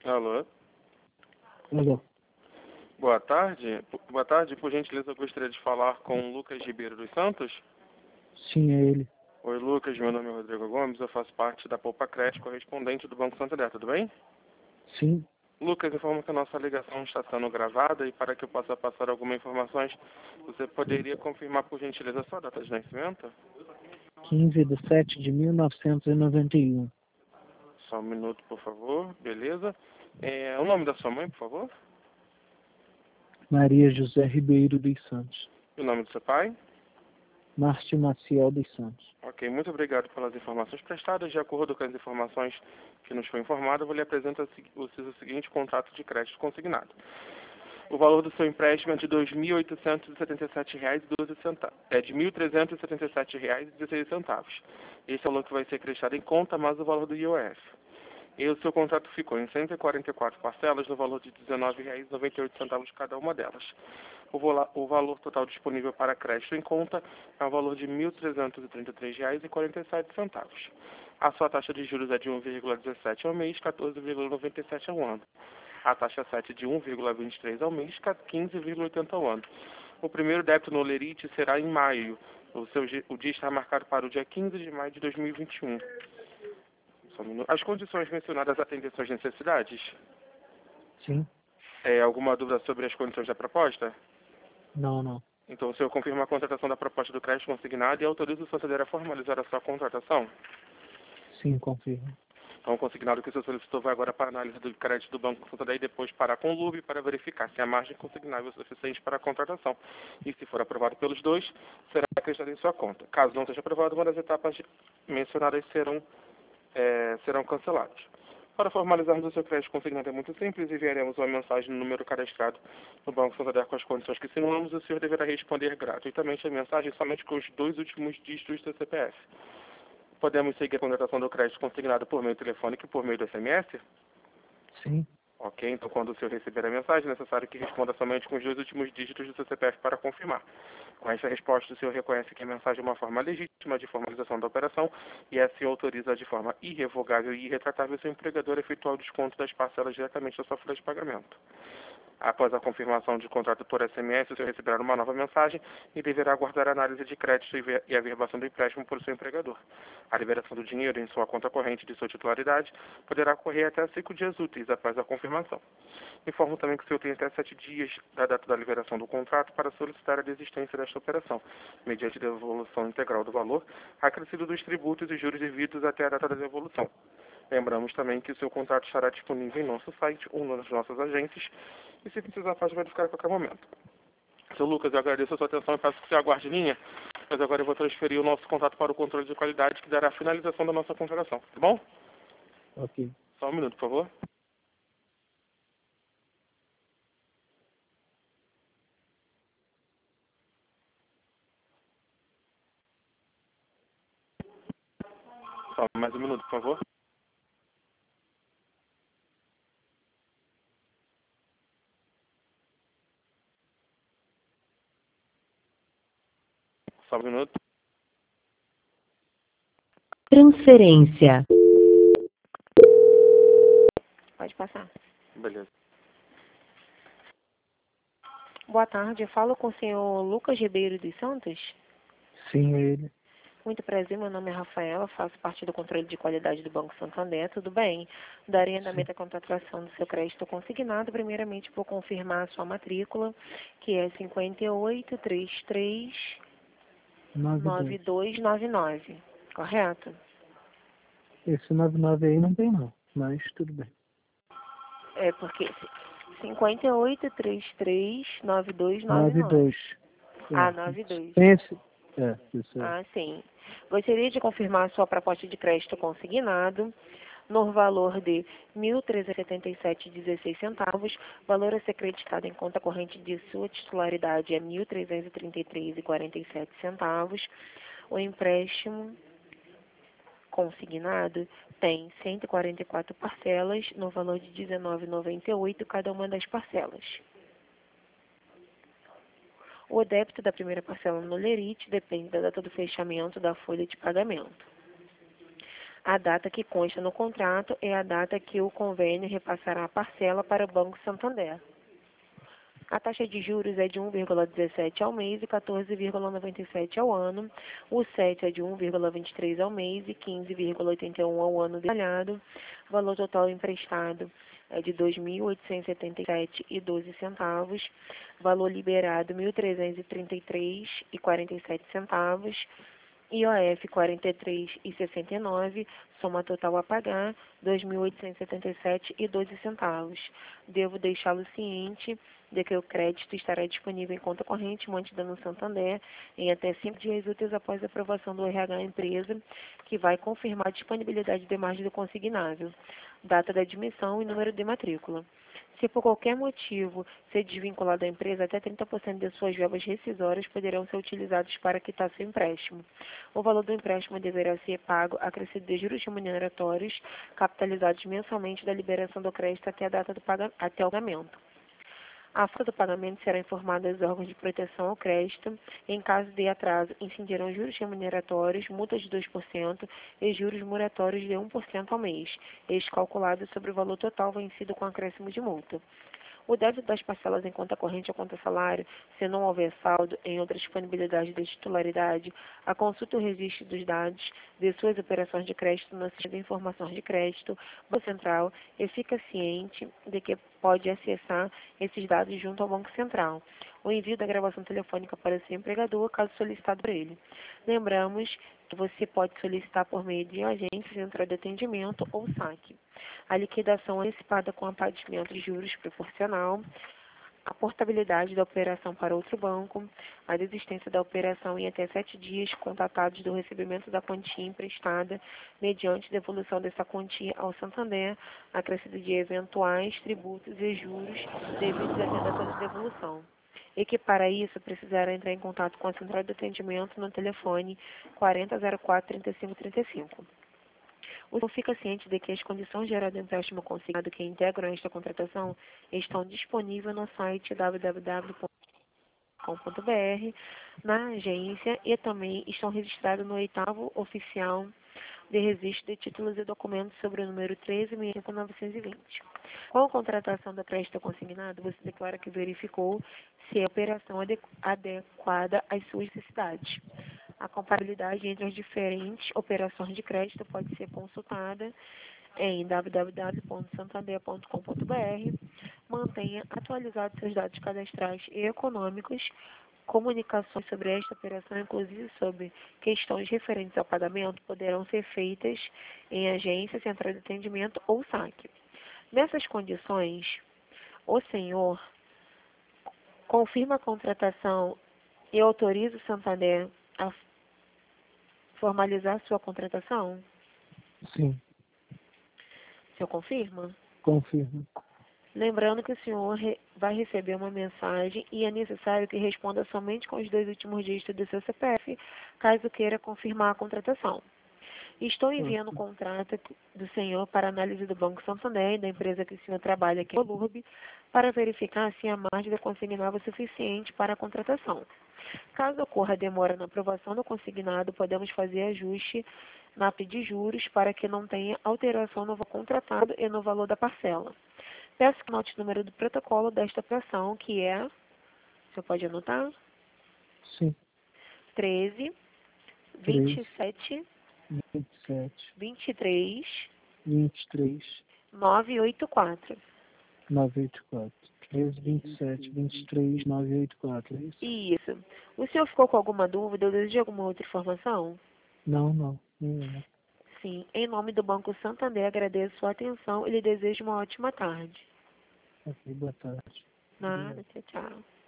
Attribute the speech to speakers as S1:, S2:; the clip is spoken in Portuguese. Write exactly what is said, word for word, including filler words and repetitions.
S1: Alô?
S2: Alô?
S1: Boa tarde. P- Boa tarde, por gentileza eu gostaria de falar com o Lucas Ribeiro dos Santos.
S2: Sim, é ele.
S1: Oi Lucas, meu nome é Rodrigo Gomes, eu faço parte da Poupa Crédito, correspondente do Banco Santander, tudo bem?
S2: Sim,
S1: Lucas, informa que a nossa ligação está sendo gravada e para que eu possa passar algumas informações, você poderia confirmar por gentileza a sua data de nascimento?
S2: quinze de sete de mil novecentos e noventa e um.
S1: Só um minuto, por favor, beleza? É, o nome da sua mãe, por favor?
S2: Maria José Ribeiro dos Santos.
S1: E o nome do seu pai?
S2: Márcio Maciel dos Santos.
S1: Ok, muito obrigado pelas informações prestadas. De acordo com as informações que nos foi informado, eu vou lhe apresentar o se- o o seguinte contrato de crédito consignado. O valor do seu empréstimo é de dois mil oitocentos e setenta e sete reais e doze centavos. É de mil trezentos e setenta e sete reais e dezesseis centavos. Esse é o valor que vai ser acrescido em conta, mais o valor do I O F. E o seu contrato ficou em cento e quarenta e quatro parcelas no valor de dezenove reais e noventa e oito centavos cada uma delas. O, vola- o valor total disponível para crédito em conta é o valor de mil trezentos e trinta e três reais e quarenta e sete centavos. A sua taxa de juros é de um vírgula dezessete ao mês, quatorze vírgula noventa e sete ao ano. A taxa sete de um vírgula vinte e três ao mês, quinze vírgula oitenta ao ano. O primeiro débito no Lerite será em maio. O, seu, gi- o dia está marcado para o dia quinze de maio de dois mil e vinte e um. Só um minuto. As condições mencionadas atendem às suas necessidades?
S2: Sim?
S1: É, alguma dúvida sobre as condições da proposta?
S2: Não, não.
S1: Então, o senhor confirma a contratação da proposta do crédito consignado e autoriza o Santander a formalizar a sua contratação?
S2: Sim, confirmo.
S1: Então, o consignado que o senhor solicitou vai agora para a análise do crédito do Banco Santander e depois para a Conlube para verificar se a margem consignável é suficiente para a contratação. E, se for aprovado pelos dois, será acreditado em sua conta. Caso não seja aprovado, uma das etapas mencionadas serão, é, serão canceladas. Para formalizarmos o seu crédito consignado é muito simples, enviaremos uma mensagem no número cadastrado no Banco Santander com as condições que simulamos e o senhor deverá responder gratuitamente a mensagem somente com os dois últimos dígitos do seu C P F. Podemos seguir a contratação do crédito consignado por meio telefônico e por meio do S M S?
S2: Sim?
S1: Ok, então quando o senhor receber a mensagem, é necessário que responda somente com os dois últimos dígitos do seu C P F para confirmar. Com essa resposta, o senhor reconhece que a mensagem é uma forma legítima de formalização da operação e assim autoriza de forma irrevogável e irretratável o seu empregador a efetuar o desconto das parcelas diretamente da sua folha de pagamento. Após a confirmação de contrato por S M S, o senhor receberá uma nova mensagem e deverá aguardar a análise de crédito e ver- e a averbação do empréstimo por seu empregador. A liberação do dinheiro em sua conta corrente de sua titularidade poderá ocorrer até cinco dias úteis após a confirmação. Informo também que o senhor tem até sete dias da data da liberação do contrato para solicitar a desistência desta operação, mediante devolução integral do valor, acrescido dos tributos e juros devidos até a data da devolução. Lembramos também que o seu contrato estará disponível em nosso site ou nas nossas agências e se precisar pode verificar a qualquer momento. Seu Lucas, eu agradeço a sua atenção e peço que você aguarde em linha, mas agora eu vou transferir o nosso contato para o controle de qualidade que dará a finalização da nossa contratação, tá bom?
S2: Ok.
S1: Só um minuto, por favor. Só mais um minuto, por favor. Só um minuto.
S3: Transferência. Pode passar.
S1: Beleza.
S3: Boa tarde, eu falo com o senhor Lucas Ribeiro dos Santos.
S2: Sim, é ele.
S3: Muito prazer, meu nome é Rafaela, faço parte do controle de qualidade do Banco Santander, tudo bem? Darei andamento à contratação do seu crédito consignado. Primeiramente, vou confirmar a sua matrícula, que é cinquenta e oito, trinta e três,
S2: nove
S3: noventa e dois noventa e nove, correto?
S2: Esse noventa e nove aí não tem não, mas tudo bem.
S3: É porque cinquenta e oito, trinta e três, noventa e dois noventa e
S2: noventa e
S3: nove.
S2: dois.
S3: Ah,
S2: É.
S3: noventa e dois.
S2: Tem esse? É, isso aí.
S3: Ah, sim. Gostaria de confirmar a sua proposta de crédito consignado no valor de mil trezentos e setenta e sete reais e dezesseis centavos. Valor a ser creditado em conta corrente de sua titularidade é mil trezentos e trinta e três reais e quarenta e sete centavos. O empréstimo consignado tem cento e quarenta e quatro parcelas no valor de dezenove reais e noventa e oito centavos cada uma das parcelas. O débito da primeira parcela no Lerite depende da data do fechamento da folha de pagamento. A data que consta no contrato é a data que o convênio repassará a parcela para o Banco Santander. A taxa de juros é de um vírgula dezessete ao mês e quatorze vírgula noventa e sete ao ano. O C E T é de um vírgula vinte e três ao mês e quinze vírgula oitenta e um ao ano detalhado. O valor total emprestado é de dois mil oitocentos e setenta e sete reais e doze centavos. Valor liberado mil trezentos e trinta e três reais e quarenta e sete centavos. I O F quarenta e três reais e sessenta e nove centavos, soma total a pagar dois mil oitocentos e setenta e sete reais e doze centavos. Devo deixá-lo ciente de que o crédito estará disponível em conta corrente mantida no Santander em até cinco dias úteis após a aprovação do R H empresa, que vai confirmar a disponibilidade de margem do consignável, data da admissão e número de matrícula. Se por qualquer motivo ser desvinculado da empresa, até trinta por cento de suas verbas rescisórias poderão ser utilizados para quitar seu empréstimo. O valor do empréstimo deverá ser pago acrescido de juros remuneratórios, capitalizados mensalmente da liberação do crédito até a data do paga até o pagamento. A folha do pagamento será informada aos órgãos de proteção ao crédito. Em caso de atraso, incidirão juros remuneratórios, multas de dois por cento e juros moratórios de um por cento ao mês, este calculado sobre o valor total vencido com acréscimo de multa. O débito das parcelas em conta corrente ou conta salário, se não houver saldo em outra disponibilidade de titularidade, a consulta o registro dos dados de suas operações de crédito no sistema de informações de crédito, Banco Central, e fica ciente de que pode acessar esses dados junto ao Banco Central. O envio da gravação telefônica para seu empregador, caso solicitado por ele. Lembramos que você pode solicitar por meio de agência, central de atendimento ou saque. A liquidação antecipada com pagamento de juros proporcional, a portabilidade da operação para outro banco, a desistência da operação em até sete dias contatados do recebimento da quantia emprestada, mediante devolução dessa quantia ao Santander, acrescido de eventuais tributos e juros devidos à data de devolução. E que para isso precisará entrar em contato com a central de atendimento no telefone quarenta zero quatro, trinta e cinco trinta e cinco. O senhor fica ciente de que as condições gerais do empréstimo consignado que integram esta contratação estão disponíveis no site w w w ponto com ponto b r, na agência, e também estão registrados no oitavo oficial de registro de títulos e documentos sobre o número treze mil novecentos e vinte. Com a contratação do crédito consignado, você declara que verificou se a operação é adequada às suas necessidades. A comparabilidade entre as diferentes operações de crédito pode ser consultada em w w w ponto santander ponto com ponto b r. Mantenha atualizados seus dados cadastrais e econômicos. Comunicações sobre esta operação, inclusive sobre questões referentes ao pagamento, poderão ser feitas em agência, central de atendimento ou saque. Nessas condições, o senhor confirma a contratação e autoriza o Santander a formalizar sua contratação?
S2: Sim,
S3: O senhor confirma?
S2: confirmo.
S3: Lembrando que o senhor re- vai receber uma mensagem e é necessário que responda somente com os dois últimos dígitos do seu C P F, caso queira confirmar a contratação. Estou enviando o contrato do senhor para análise do Banco Santander e da empresa que o senhor trabalha aqui no L U R B, para verificar se a margem da consignável é suficiente para a contratação. Caso ocorra demora na aprovação do consignado, podemos fazer ajuste na P de juros para que não tenha alteração no valor contratado e no valor da parcela. Peço que note o número do protocolo desta operação, que é, o senhor pode anotar?
S2: Sim,
S3: treze, vinte e sete,
S2: vinte e sete,
S3: vinte e três,
S2: vinte e três,
S3: novecentos e oitenta e quatro.
S2: novecentos e oitenta e quatro. treze, vinte e sete, vinte e três, novecentos e oitenta e quatro, é isso?
S3: Isso. O senhor ficou com alguma dúvida ou deseja alguma outra informação?
S2: Não, não. Nenhuma.
S3: Sim. Em nome do Banco Santander, agradeço sua atenção e lhe desejo uma ótima tarde.
S2: Ok, boa tarde.
S3: Nada, tchau, tchau.